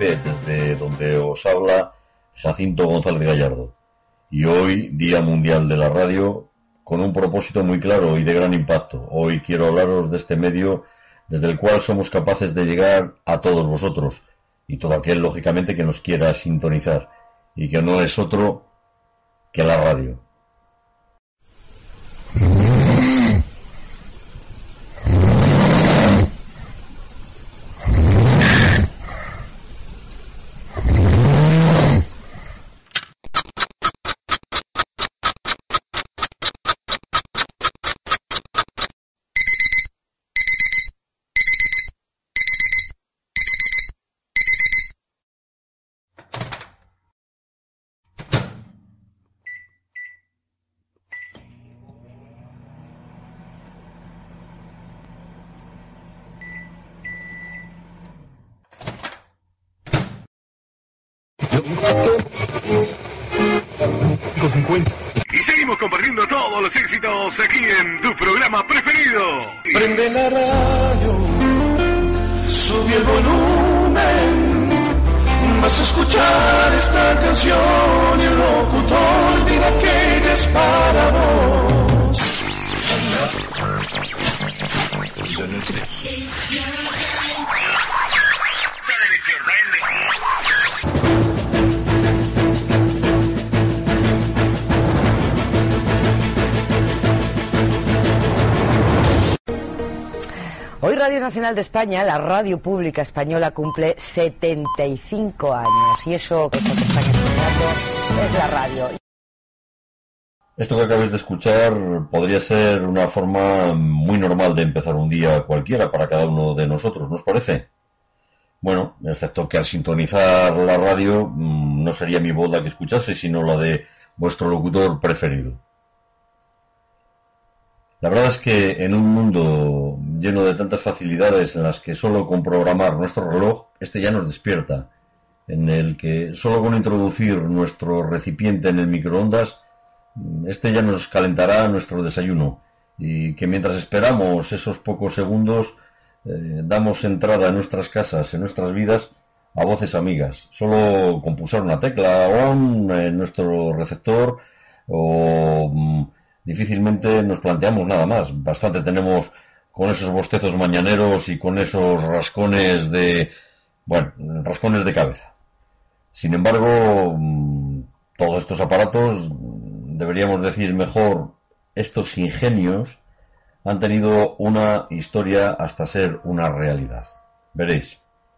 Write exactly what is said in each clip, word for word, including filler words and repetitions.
Tenerife, desde donde os habla Jacinto González Gallardo. Y hoy, Día Mundial de la Radio, con un propósito muy claro y de gran impacto. Hoy quiero hablaros de este medio desde el cual somos capaces de llegar a todos vosotros y todo aquel, lógicamente, que nos quiera sintonizar, y que no es otro que la radio. Y seguimos compartiendo todos los éxitos aquí en tu programa preferido. Prende la radio, sube el volumen, vas a escuchar esta canción y el locutor dirá que ella es para vos. Hoy Radio Nacional de España, la radio pública española, cumple setenta y cinco años. Y eso que están escuchando es la radio. Esto que acabáis de escuchar podría ser una forma muy normal de empezar un día cualquiera para cada uno de nosotros, ¿no os parece? Bueno, excepto que al sintonizar la radio no sería mi voz la que escuchase, sino la de vuestro locutor preferido. La verdad es que en un mundo lleno de tantas facilidades en las que solo con programar nuestro reloj, este ya nos despierta, en el que solo con introducir nuestro recipiente en el microondas, este ya nos calentará nuestro desayuno, y que mientras esperamos esos pocos segundos, eh, damos entrada en nuestras casas, en nuestras vidas, a voces amigas, solo con pulsar una tecla on en nuestro receptor o... difícilmente nos planteamos nada más. Bastante tenemos con esos bostezos mañaneros y con esos rascones de, bueno, rascones de cabeza. Sin embargo, todos estos aparatos, deberíamos decir mejor, estos ingenios, han tenido una historia hasta ser una realidad. Veréis.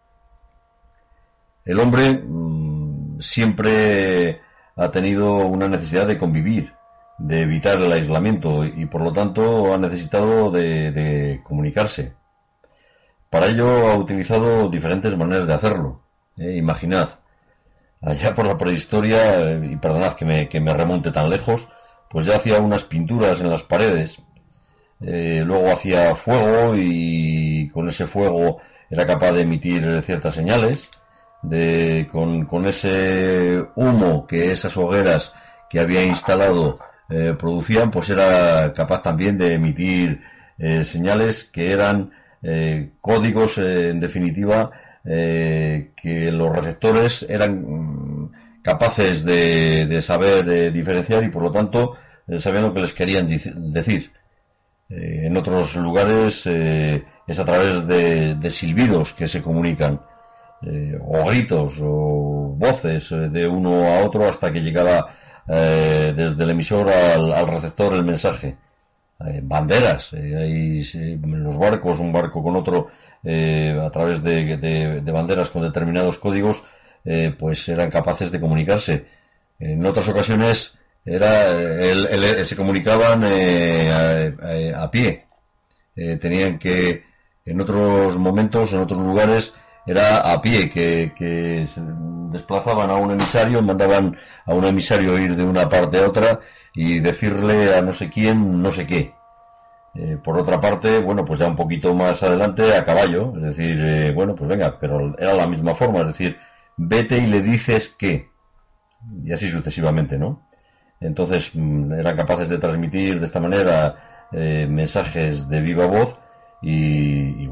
El hombre mmm, siempre ha tenido una necesidad de convivir, de evitar el aislamiento, y por lo tanto ha necesitado de, de comunicarse. Para ello ha utilizado diferentes maneras de hacerlo. Eh, imaginad, allá por la prehistoria, y perdonad que me, que me remonte tan lejos, pues ya hacía unas pinturas en las paredes, eh, luego hacía fuego y con ese fuego era capaz de emitir ciertas señales, de, con, con ese humo que esas hogueras que había instalado Eh, producían, pues era capaz también de emitir eh, señales que eran eh, códigos, eh, en definitiva, eh, que los receptores eran mm, capaces de, de saber eh, diferenciar, y por lo tanto eh, sabían lo que les querían decir. Eh, en otros lugares eh, es a través de, de silbidos que se comunican, eh, o gritos o voces eh, de uno a otro, hasta que llegaba Eh, desde el emisor al, al receptor el mensaje. Eh, banderas, eh, hay eh, en los barcos, un barco con otro, eh, a través de, de, de banderas con determinados códigos, eh, pues eran capaces de comunicarse. En otras ocasiones era el, el, el, se comunicaban eh, a, a pie. Eh, tenían que, en otros momentos, en otros lugares, era a pie, que, que se desplazaban a un emisario, mandaban a un emisario ir de una parte a otra y decirle a no sé quién no sé qué. Eh, por otra parte, bueno, pues ya un poquito más adelante a caballo, es decir, eh, bueno, pues venga, pero era la misma forma, es decir, vete y le dices que, y así sucesivamente, ¿no? Entonces eran capaces de transmitir de esta manera eh, mensajes de viva voz y, y bueno,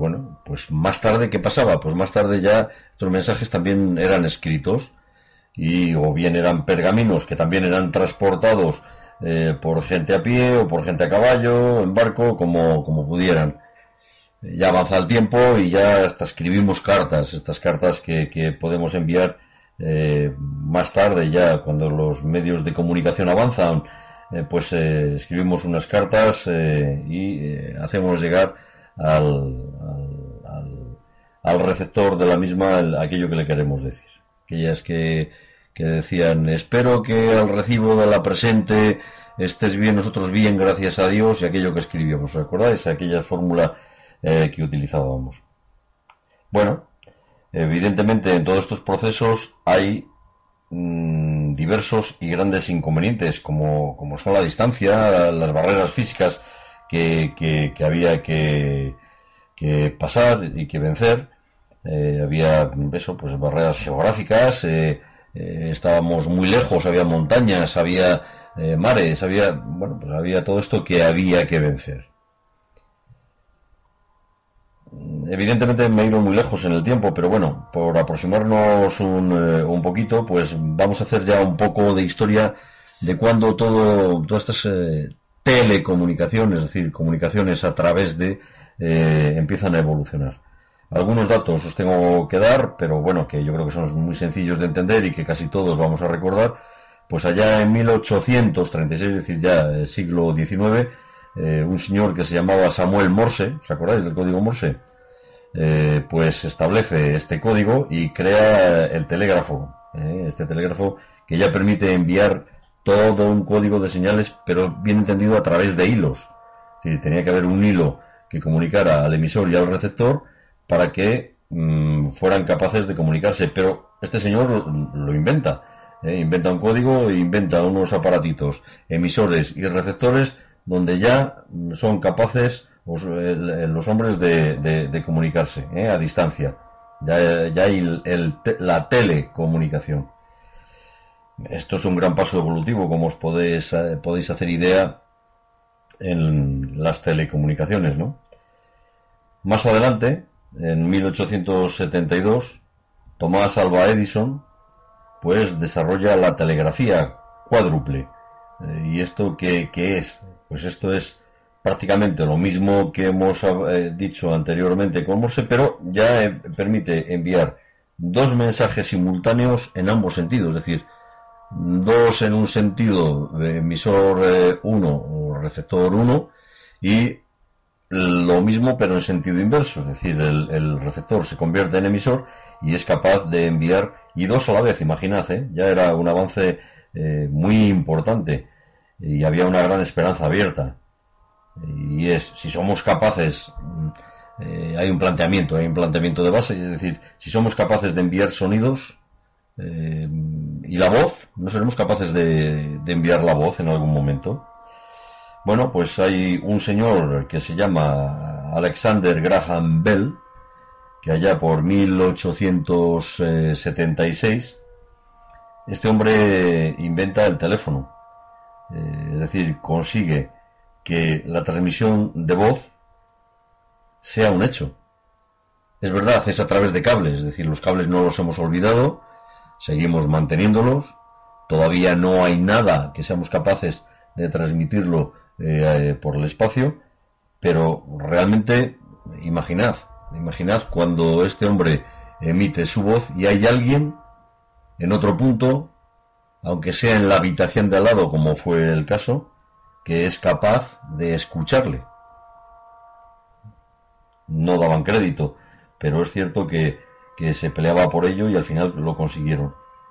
pues más tarde, ¿qué pasaba? Pues más tarde ya estos mensajes también eran escritos, y o bien eran pergaminos que también eran transportados eh, por gente a pie o por gente a caballo, en barco, como, como pudieran. Ya avanza el tiempo y ya hasta escribimos cartas, estas cartas que, que podemos enviar eh, más tarde, ya cuando los medios de comunicación avanzan, eh, pues eh, escribimos unas cartas eh, y eh, hacemos llegar al, al, al, al receptor de la misma el, aquello que le queremos decir. Aquellas que, que decían: espero que al recibo de la presente estés bien, nosotros bien, gracias a Dios, y aquello que escribíamos. ¿Os acordáis? Aquella fórmula eh, que utilizábamos. Bueno, evidentemente en todos estos procesos hay mmm, diversos y grandes inconvenientes, como, como son la distancia, las barreras físicas que, que, que había que, que pasar y que vencer. Eh, había eso, pues barreras geográficas, eh, eh, estábamos muy lejos, había montañas, había eh, mares, había, bueno, pues había todo esto que había que vencer. Evidentemente me he ido muy lejos en el tiempo, pero bueno, por aproximarnos un, eh, un poquito, pues vamos a hacer ya un poco de historia de cuando todo, todas estas eh, telecomunicaciones, es decir, comunicaciones a través de, eh, empiezan a evolucionar. Algunos datos os tengo que dar, pero bueno, que yo creo que son muy sencillos de entender y que casi todos vamos a recordar. Pues allá en mil ochocientos treinta y seis, es decir, ya el siglo diecinueve, eh, un señor que se llamaba Samuel Morse, ¿os acordáis del código Morse? Eh, pues establece este código y crea el telégrafo, eh, este telégrafo que ya permite enviar todo un código de señales, pero bien entendido a través de hilos. Es decir, tenía que haber un hilo que comunicara al emisor y al receptor para que mmm, fueran capaces de comunicarse, pero este señor lo, lo inventa, eh, inventa un código e inventa unos aparatitos, emisores y receptores, donde ya son capaces los, los hombres de, de, de comunicarse eh, a distancia. Ya, ya hay el, el, la telecomunicación. Esto es un gran paso evolutivo, como os podéis, eh, podéis hacer idea en las telecomunicaciones, ¿no? Más adelante, en mil ochocientos setenta y dos, Tomás Alva Edison pues desarrolla la telegrafía cuádruple. Eh, ¿Y esto qué, qué es? Pues esto es prácticamente lo mismo que hemos eh, dicho anteriormente con Morse, pero ya eh, permite enviar dos mensajes simultáneos en ambos sentidos, es decir, dos en un sentido de emisor uno eh, o receptor uno, y lo mismo pero en sentido inverso, es decir, el, el receptor se convierte en emisor y es capaz de enviar, y dos a la vez, imaginad, ¿eh? Ya era un avance eh, muy importante y había una gran esperanza abierta, y es, si somos capaces, eh, hay un planteamiento, hay un planteamiento de base, es decir, si somos capaces de enviar sonidos eh, y la voz, ¿no seremos capaces de, de enviar la voz en algún momento? Bueno, pues hay un señor que se llama Alexander Graham Bell, que allá por mil ochocientos setenta y seis, este hombre inventa el teléfono, eh, es decir, consigue que la transmisión de voz sea un hecho. Es verdad, es a través de cables, es decir, los cables no los hemos olvidado, seguimos manteniéndolos, todavía no hay nada que seamos capaces de transmitirlo Eh, por el espacio, pero realmente imaginad, imaginad cuando este hombre emite su voz y hay alguien en otro punto, aunque sea en la habitación de al lado, como fue el caso, que es capaz de escucharle. No daban crédito, pero es cierto que, que se peleaba por ello y al final lo consiguieron.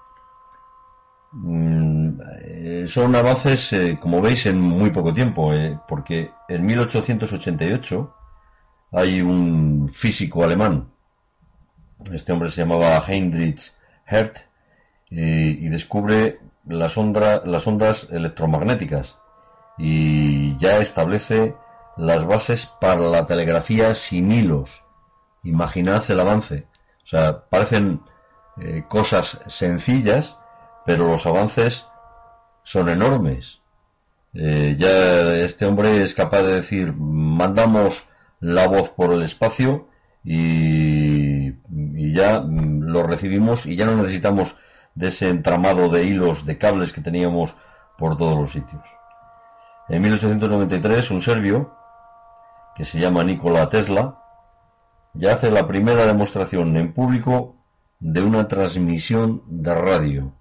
Son avances, eh, como veis, en muy poco tiempo, eh, porque en mil ochocientos ochenta y ocho hay un físico alemán, este hombre se llamaba Heinrich Hertz, eh, y descubre las, ondra, las ondas electromagnéticas y ya establece las bases para la telegrafía sin hilos. Imaginad el avance, o sea, parecen eh, cosas sencillas, pero los avances son enormes. Eh, ya este hombre es capaz de decir, mandamos la voz por el espacio y, y ya lo recibimos y ya no necesitamos de ese entramado de hilos, de cables que teníamos por todos los sitios. En mil ochocientos noventa y tres, un serbio que se llama Nikola Tesla ya hace la primera demostración en público de una transmisión de radio.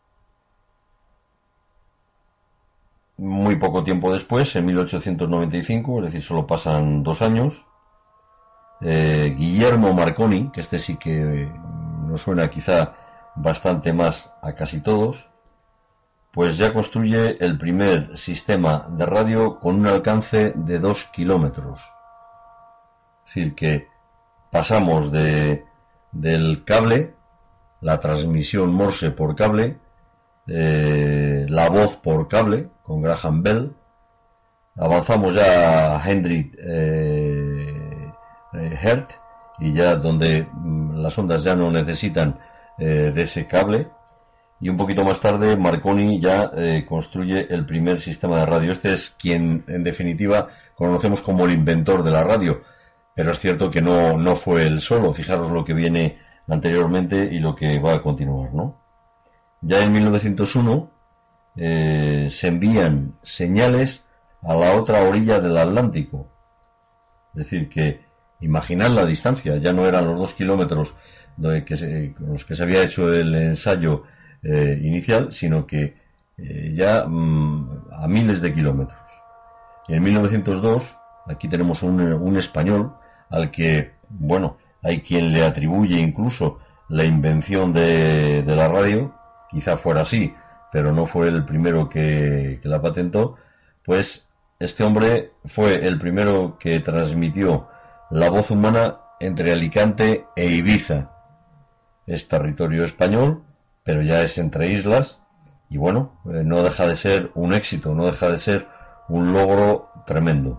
Muy poco tiempo después, en mil ochocientos noventa y cinco, es decir, solo pasan dos años, eh, Guillermo Marconi, que este sí que nos suena quizá bastante más a casi todos, pues ya construye el primer sistema de radio con un alcance de dos kilómetros. Es decir, que pasamos de del cable, la transmisión Morse por cable, eh, la voz por cable con Graham Bell, avanzamos ya a Henry eh, Hertz, y ya donde mm, las ondas ya no necesitan eh, de ese cable, y un poquito más tarde Marconi ya eh, construye el primer sistema de radio. Este es quien en definitiva conocemos como el inventor de la radio, pero es cierto que no, no fue él solo. Fijaros lo que viene anteriormente y lo que va a continuar, ¿no? Ya en mil novecientos uno eh, se envían señales a la otra orilla del Atlántico. Es decir, que imaginad la distancia, ya no eran los dos kilómetros de que se, con los que se había hecho el ensayo eh, inicial, sino que eh, ya mmm, a miles de kilómetros. Y en mil novecientos dos, aquí tenemos un, un español al que, bueno, hay quien le atribuye incluso la invención de, de la radio, quizá fuera así, pero no fue el primero que, que la patentó. Pues este hombre fue el primero que transmitió la voz humana entre Alicante e Ibiza. Es territorio español, pero ya es entre islas, y bueno, eh, no deja de ser un éxito, no deja de ser un logro tremendo.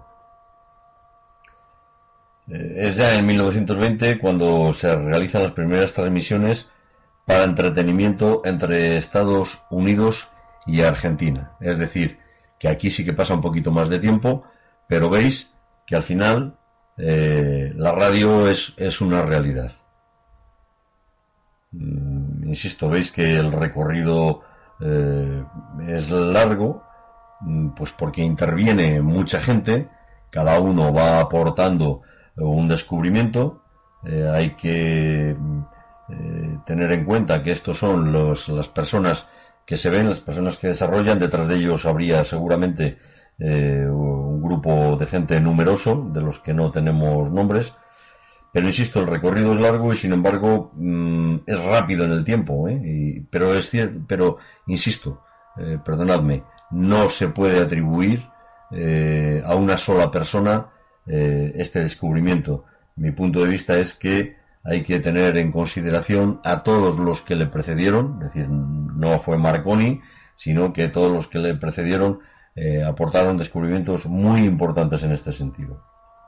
Es ya en mil novecientos veinte cuando se realizan las primeras transmisiones para entretenimiento entre Estados Unidos y Argentina. Es decir, que aquí sí que pasa un poquito más de tiempo, pero veis que al final eh, la radio es, es una realidad. Mm, insisto, veis que el recorrido eh, es largo, pues porque interviene mucha gente, cada uno va aportando un descubrimiento. Eh, hay que eh, tener en cuenta que estos son los, las personas que se ven, las personas que desarrollan. Detrás de ellos habría seguramente eh, un grupo de gente numeroso, de los que no tenemos nombres, pero insisto, el recorrido es largo y sin embargo mmm, es rápido en el tiempo, ¿eh? y, pero es cierto, pero insisto, eh, perdonadme, no se puede atribuir eh, a una sola persona Eh, este descubrimiento. Mi punto de vista es que hay que tener en consideración a todos los que le precedieron, es decir, no fue Marconi, sino que todos los que le precedieron eh, aportaron descubrimientos muy importantes en este sentido.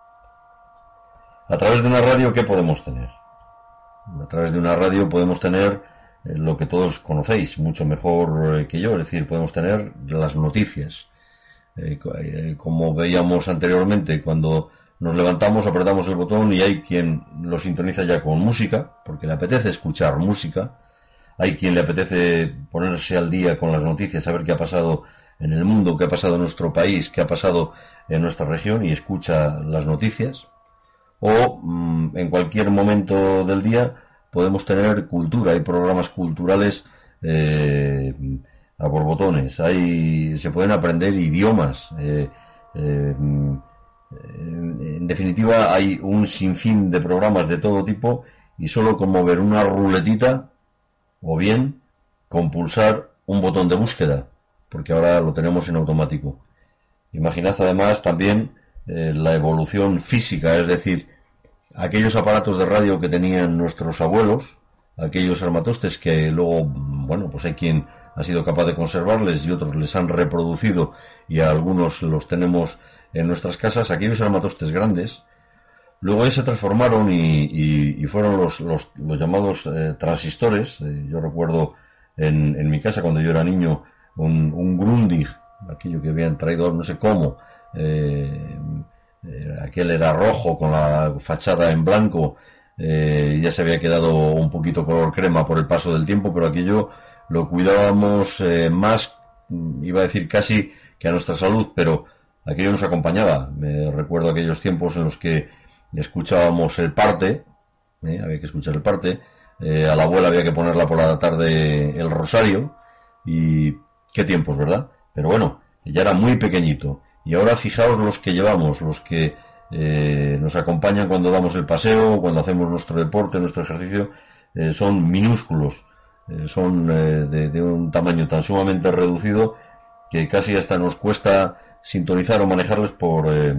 A través de una radio, ¿qué podemos tener? A través de una radio podemos tener eh, lo que todos conocéis, mucho mejor eh, que yo, es decir, podemos tener las noticias. Eh, como veíamos anteriormente, cuando nos levantamos, apretamos el botón y hay quien lo sintoniza ya con música, porque le apetece escuchar música. Hay quien le apetece ponerse al día con las noticias, saber qué ha pasado en el mundo, qué ha pasado en nuestro país, qué ha pasado en nuestra región, y escucha las noticias. O mmm, en cualquier momento del día podemos tener cultura, hay programas culturales eh, a borbotones, hay, se pueden aprender idiomas, eh, eh, en definitiva hay un sinfín de programas de todo tipo, y solo con mover una ruletita o bien con pulsar un botón de búsqueda, porque ahora lo tenemos en automático. Imaginad además también eh, la evolución física, es decir, aquellos aparatos de radio que tenían nuestros abuelos, aquellos armatostes que luego, bueno, pues hay quien ha sido capaz de conservarles y otros les han reproducido y a algunos los tenemos en nuestras casas. Aquellos armatostes grandes luego ya se transformaron y, y, y fueron los, los, los llamados eh, transistores. Eh, yo recuerdo en, en mi casa cuando yo era niño un, un Grundig, aquello que habían traído no sé cómo, eh, eh, aquel era rojo con la fachada en blanco, eh, ya se había quedado un poquito color crema por el paso del tiempo, pero aquello lo cuidábamos eh, más, iba a decir casi que a nuestra salud, pero aquello nos acompañaba. Me recuerdo aquellos tiempos en los que escuchábamos el parte, eh, había que escuchar el parte, eh, a la abuela había que ponerla por la tarde el rosario, y qué tiempos, ¿verdad? Pero bueno, ya era muy pequeñito, y ahora fijaos los que llevamos, los que eh, nos acompañan cuando damos el paseo, cuando hacemos nuestro deporte, nuestro ejercicio, eh, son minúsculos, eh, son eh, de, de un tamaño tan sumamente reducido que casi hasta nos cuesta sintonizar o manejarles por eh,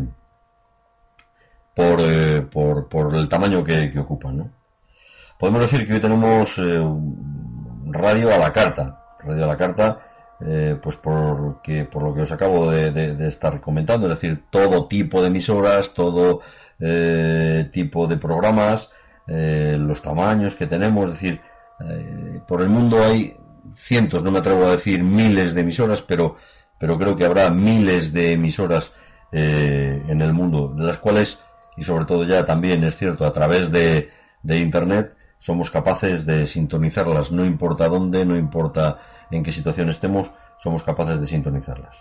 por, eh, por por el tamaño que, que ocupan, ¿no? Podemos decir que hoy tenemos eh, radio a la carta, radio a la carta, eh, pues porque, por lo que os acabo de, de, de estar comentando, es decir, todo tipo de emisoras, todo eh, tipo de programas, eh, los tamaños que tenemos, es decir, eh, por el mundo hay cientos, no me atrevo a decir miles de emisoras, pero pero creo que habrá miles de emisoras eh, en el mundo, de las cuales, y sobre todo ya también es cierto, a través de, de Internet, somos capaces de sintonizarlas, no importa dónde, no importa en qué situación estemos, somos capaces de sintonizarlas.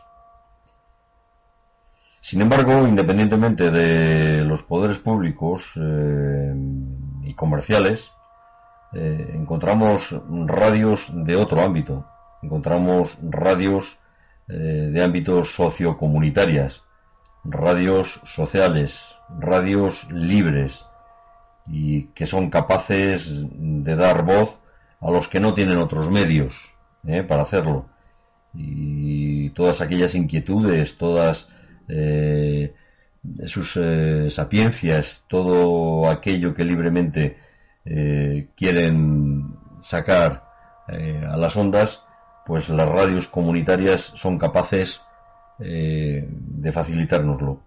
Sin embargo, independientemente de los poderes públicos eh, y comerciales, eh, encontramos radios de otro ámbito, encontramos radios eh, de ámbitos sociocomunitarias, radios sociales, radios libres, y que son capaces de dar voz a los que no tienen otros medios eh, para hacerlo, y todas aquellas inquietudes, todas eh, sus eh, sapiencias, todo aquello que libremente eh, quieren sacar eh, a las ondas, pues las radios comunitarias son capaces eh, de facilitárnoslo.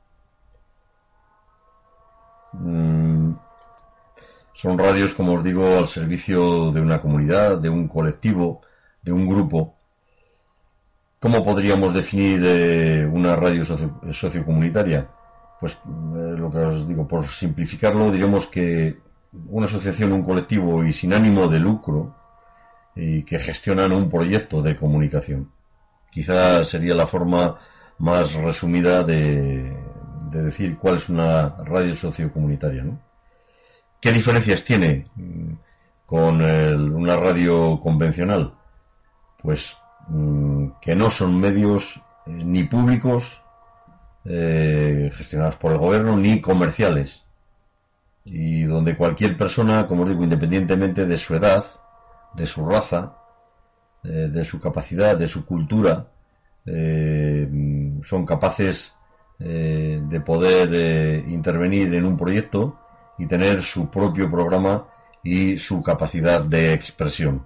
Mm. Son radios, como os digo, al servicio de una comunidad, de un colectivo, de un grupo. ¿Cómo podríamos definir eh, una radio socio, sociocomunitaria? Pues eh, lo que os digo, por simplificarlo, diremos que una asociación, un colectivo y sin ánimo de lucro, y que gestionan un proyecto de comunicación. Quizá sería la forma más resumida de, de decir cuál es una radio sociocomunitaria, ¿no? ¿Qué diferencias tiene con el, una radio convencional? Pues mmm, que no son medios eh, ni públicos eh, gestionados por el gobierno, ni comerciales, y donde cualquier persona, como os digo, independientemente de su edad, de su raza, eh, de su capacidad, de su cultura, eh, son capaces eh, de poder eh, intervenir en un proyecto y tener su propio programa y su capacidad de expresión.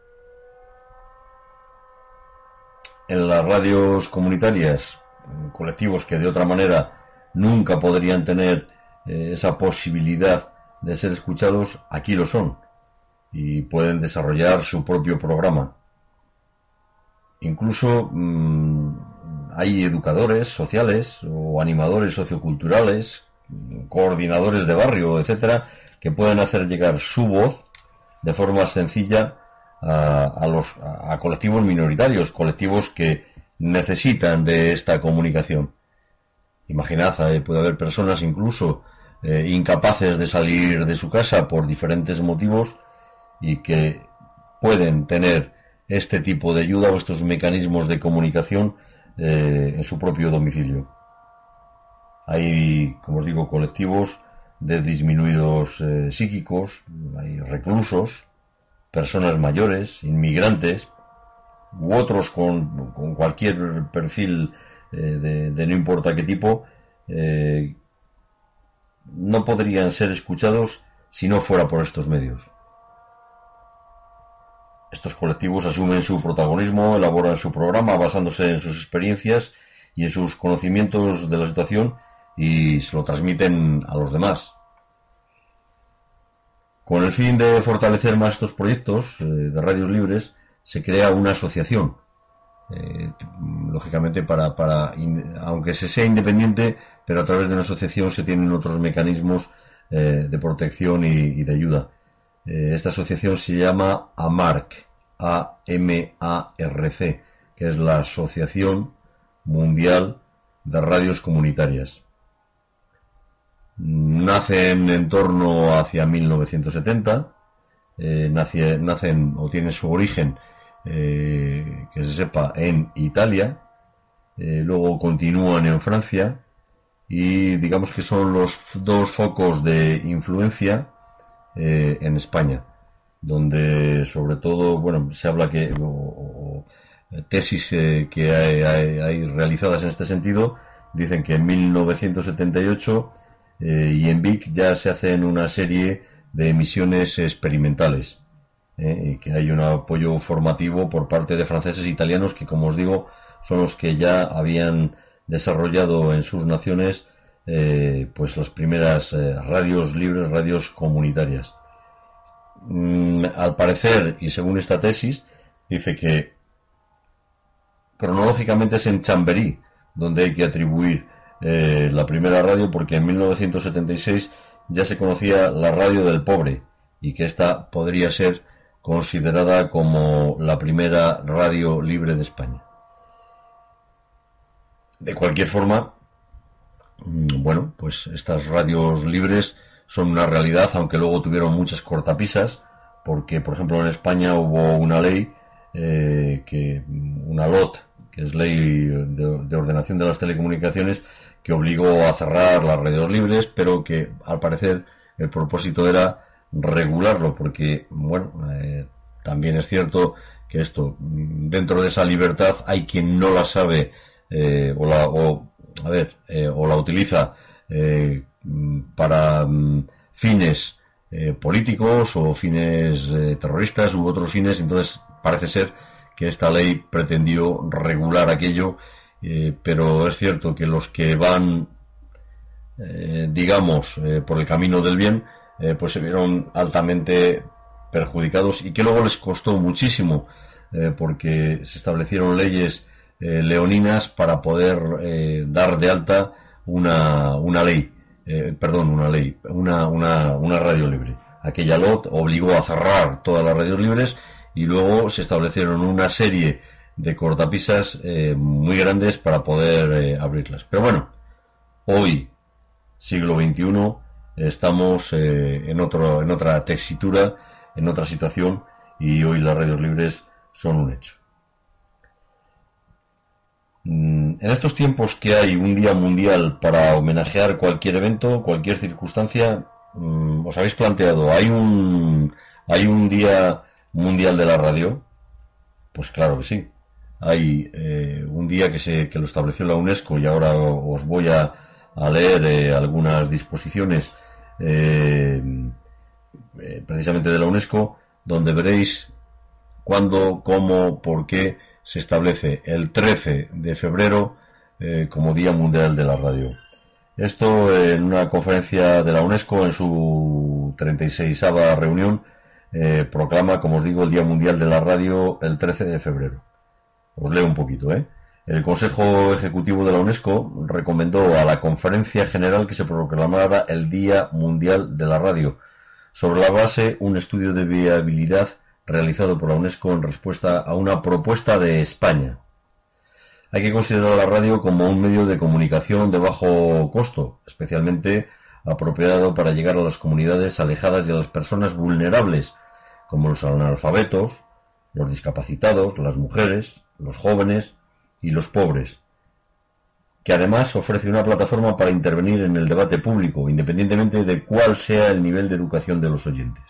En las radios comunitarias, colectivos que de otra manera nunca podrían tener eh, esa posibilidad de ser escuchados, aquí lo son, y pueden desarrollar su propio programa. Incluso mmm, hay educadores sociales o animadores socioculturales, coordinadores de barrio, etcétera, que pueden hacer llegar su voz de forma sencilla a, a los a colectivos minoritarios, colectivos que necesitan de esta comunicación. Imaginad, eh, puede haber personas incluso eh, incapaces de salir de su casa por diferentes motivos y que pueden tener este tipo de ayuda o estos mecanismos de comunicación eh, en su propio domicilio. Hay, como os digo, colectivos de disminuidos eh, psíquicos, hay reclusos, personas mayores, inmigrantes, u otros con, con cualquier perfil eh, de, de no importa qué tipo, eh, no podrían ser escuchados si no fuera por estos medios. Estos colectivos asumen su protagonismo, elaboran su programa basándose en sus experiencias y en sus conocimientos de la situación, y se lo transmiten a los demás. Con el fin de fortalecer más estos proyectos eh, de radios libres, se crea una asociación. Eh, lógicamente, para, para in, aunque se sea independiente, pero a través de una asociación se tienen otros mecanismos eh, de protección y, y de ayuda. Eh, esta asociación se llama AMARC, A M A R C, que es la Asociación Mundial de Radios Comunitarias. Nacen en torno hacia mil novecientos setenta, eh, nace, nacen o tienen su origen, eh, que se sepa, en Italia, eh, luego continúan en Francia y digamos que son los dos focos de influencia eh, en España, donde sobre todo, bueno, se habla que o, o, tesis eh, que hay, hay, hay realizadas en este sentido dicen que en mil novecientos setenta y ocho eh, y en Vic ya se hacen una serie de emisiones experimentales eh, y que hay un apoyo formativo por parte de franceses e italianos que, como os digo, son los que ya habían desarrollado en sus naciones eh, pues las primeras eh, radios libres, radios comunitarias. Mm, al parecer, y según esta tesis, dice que cronológicamente es en Chamberí donde hay que atribuir eh, la primera radio, porque en mil novecientos setenta y seis ya se conocía la radio del pobre y que esta podría ser considerada como la primera radio libre de España. De cualquier forma, bueno, pues estas radios libres son una realidad, aunque luego tuvieron muchas cortapisas, porque, por ejemplo, en España hubo una ley, eh, que una L O T, que es Ley de, de Ordenación de las Telecomunicaciones, que obligó a cerrar las radios libres, pero que, al parecer, el propósito era regularlo, porque, bueno, eh, también es cierto que esto, dentro de esa libertad, hay quien no la sabe Eh, o la o a ver eh, o la utiliza eh, para um, fines eh, políticos o fines eh, terroristas u otros fines. Entonces parece ser que esta ley pretendió regular aquello, eh, pero es cierto que los que van eh, digamos eh, por el camino del bien eh, pues se vieron altamente perjudicados y que luego les costó muchísimo eh, porque se establecieron leyes Eh, leoninas para poder eh, dar de alta una una ley, eh, perdón, una ley, una, una, una radio libre. Aquella L O T obligó a cerrar todas las radios libres y luego se establecieron una serie de cortapisas eh, muy grandes para poder eh, abrirlas. Pero bueno, hoy, siglo veintiuno, estamos eh, en otro, en otra tesitura, en otra situación, y hoy las radios libres son un hecho. En estos tiempos que hay un día mundial para homenajear cualquier evento, cualquier circunstancia, ¿os habéis planteado, hay un hay un día mundial de la radio? Pues claro que sí. Hay eh, un día que se que lo estableció la UNESCO, y ahora os voy a, a leer eh, algunas disposiciones eh, eh, precisamente de la UNESCO, donde veréis cuándo, cómo, por qué se establece el trece de febrero eh, como Día Mundial de la Radio. Esto eh, en una conferencia de la UNESCO en su treinta y seisava reunión eh, proclama, como os digo, el Día Mundial de la Radio el trece de febrero. Os leo un poquito, ¿eh? El Consejo Ejecutivo de la UNESCO recomendó a la Conferencia General que se proclamara el Día Mundial de la Radio, sobre la base un estudio de viabilidad realizado por la UNESCO en respuesta a una propuesta de España. Hay que considerar la radio como un medio de comunicación de bajo costo, especialmente apropiado para llegar a las comunidades alejadas y a las personas vulnerables, como los analfabetos, los discapacitados, las mujeres, los jóvenes y los pobres, que además ofrece una plataforma para intervenir en el debate público, independientemente de cuál sea el nivel de educación de los oyentes.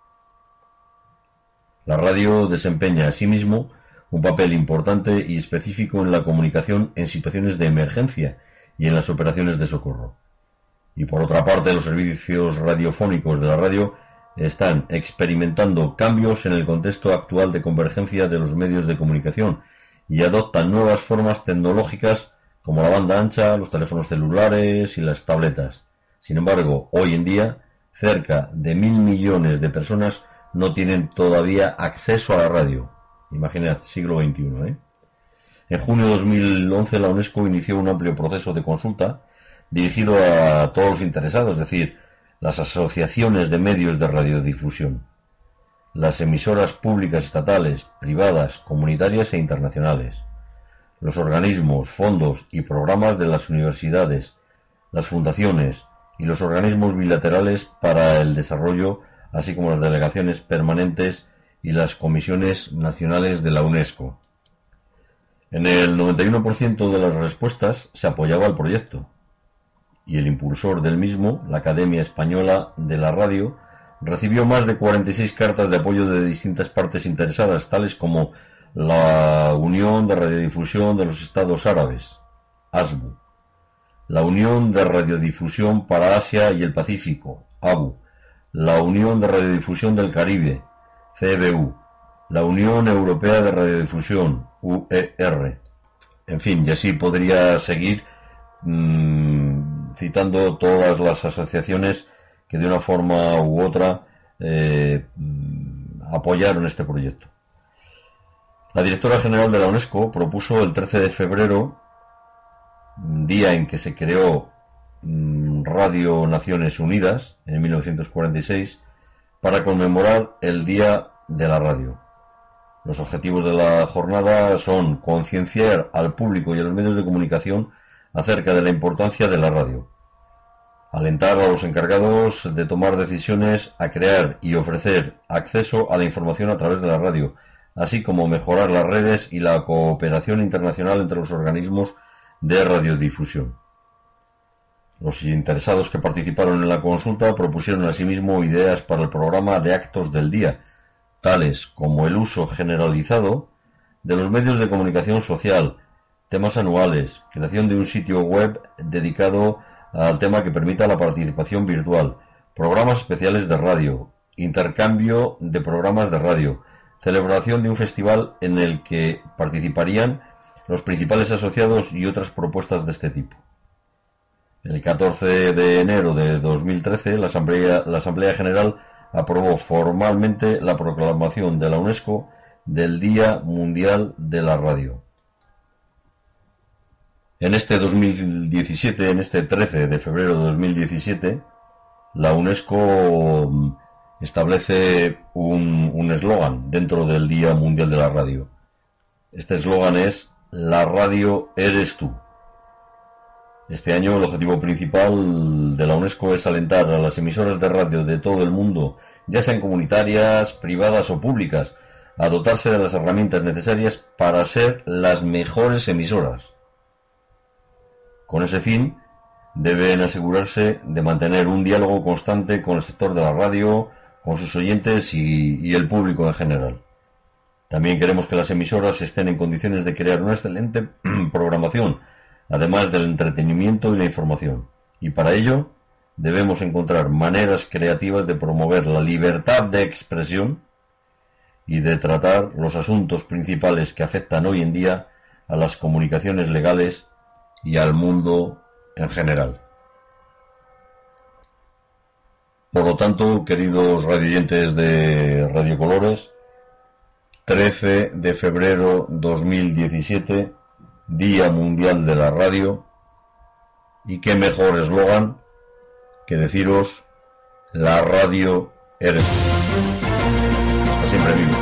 La radio desempeña asimismo un papel importante y específico en la comunicación en situaciones de emergencia y en las operaciones de socorro. Y por otra parte, los servicios radiofónicos de la radio están experimentando cambios en el contexto actual de convergencia de los medios de comunicación y adoptan nuevas formas tecnológicas como la banda ancha, los teléfonos celulares y las tabletas. Sin embargo, hoy en día, cerca de mil millones de personas no tienen todavía acceso a la radio. Imaginad, siglo veintiuno, ¿eh? En junio de dos mil once la UNESCO inició un amplio proceso de consulta dirigido a todos los interesados, es decir, las asociaciones de medios de radiodifusión, las emisoras públicas estatales, privadas, comunitarias e internacionales, los organismos, fondos y programas de las universidades, las fundaciones y los organismos bilaterales para el desarrollo, así como las delegaciones permanentes y las comisiones nacionales de la UNESCO. En el noventa y uno por ciento de las respuestas se apoyaba al proyecto, y el impulsor del mismo, la Academia Española de la Radio, recibió más de cuarenta y seis cartas de apoyo de distintas partes interesadas, tales como la Unión de Radiodifusión de los Estados Árabes, A S B U, la Unión de Radiodifusión para Asia y el Pacífico, A B U, la Unión de Radiodifusión del Caribe, C B U, la Unión Europea de Radiodifusión, U E R. En fin, y así podría seguir mmm, citando todas las asociaciones que de una forma u otra eh, apoyaron este proyecto. La directora general de la UNESCO propuso el trece de febrero, día en que se creó mmm, Radio Naciones Unidas, en mil novecientos cuarenta y seis, para conmemorar el Día de la Radio. Los objetivos de la jornada son concienciar al público y a los medios de comunicación acerca de la importancia de la radio, alentar a los encargados de tomar decisiones a crear y ofrecer acceso a la información a través de la radio, así como mejorar las redes y la cooperación internacional entre los organismos de radiodifusión. Los interesados que participaron en la consulta propusieron asimismo ideas para el programa de actos del día, tales como el uso generalizado de los medios de comunicación social, temas anuales, creación de un sitio web dedicado al tema que permita la participación virtual, programas especiales de radio, intercambio de programas de radio, celebración de un festival en el que participarían los principales asociados y otras propuestas de este tipo. El catorce de enero de dos mil trece, la Asamblea, la Asamblea General aprobó formalmente la proclamación de la UNESCO del Día Mundial de la Radio. En este dos mil diecisiete, en este trece de febrero de dos mil diecisiete, la UNESCO establece un eslogan dentro del Día Mundial de la Radio. Este eslogan es: la radio eres tú. Este año el objetivo principal de la UNESCO es alentar a las emisoras de radio de todo el mundo, ya sean comunitarias, privadas o públicas, a dotarse de las herramientas necesarias para ser las mejores emisoras. Con ese fin, deben asegurarse de mantener un diálogo constante con el sector de la radio, con sus oyentes y, y el público en general. También queremos que las emisoras estén en condiciones de crear una excelente programación, además del entretenimiento y la información. Y para ello, debemos encontrar maneras creativas de promover la libertad de expresión y de tratar los asuntos principales que afectan hoy en día a las comunicaciones legales y al mundo en general. Por lo tanto, queridos radioyentes de Radio Colores, trece de febrero dos mil diecisiete, Día Mundial de la Radio, y qué mejor eslogan que deciros: la radio eres tú. Hasta siempre, amigos.